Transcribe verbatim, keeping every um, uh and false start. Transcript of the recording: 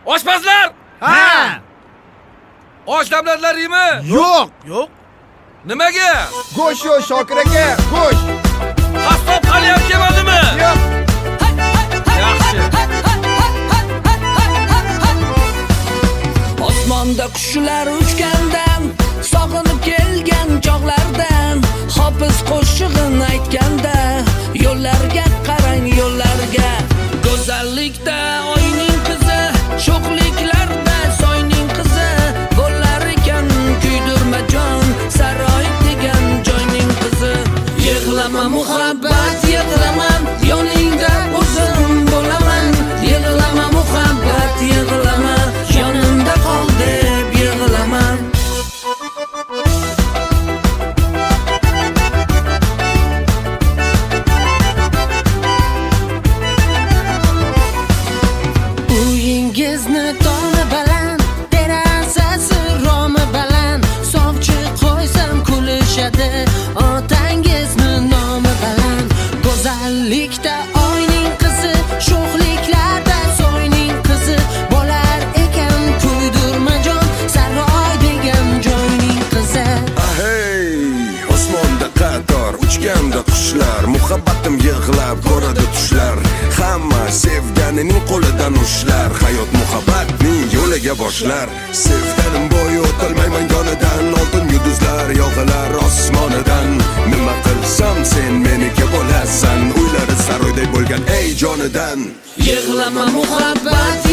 Oshpazlar! Ha! Osh damlatlaringmi? Yo'q. Yo'q. Nimaga? Go'sht yo'q, Shokir aka, go'sht. Qassob hali ham kelmadimi? Yo'q. Yaxshi. Osmonda qushlar uchgandan, sog'inib kelgan chog'lardan, hofiz qo'shig'in aytganda, yo'llarga qarang, yo'llarga. Go'zallikda oyning qizi, sho'xliklarda soyning qizi, bo'lar ekan kuydirmajon, saroy degan joyning qizi. Yig'lama muhabbat, yig'laman, yoningda o'zim bo'laman. Yig'lama muhabbat, yig'lama, yonimda qol deb yig'laman. Uyingizni toni baland, derazasi romi baland, sovchi qo'ysam kulishadi, otangizni nomi baland. Go'zallikda oyning qizi, sho'xliklarda soyning qizi, bo'lar ekan kuydirmajon, saroy degan joyning qizi. Hey, osmonda qator uchganda qushlar, muhabbatim yig'lab ko'radi tushlar. Hamma sevganining qo'lidan ushlar, hayot muhabbatning yo'liga boshlar. Sevganim bo'yi o'tolmayman yonidan, oltin yulduzlar yog'ilar osmonidan. Nima qilsam sen meniki bo'lasan, uylari saroyday bo'lgan ey jonidan. Yig'lama muhabbat,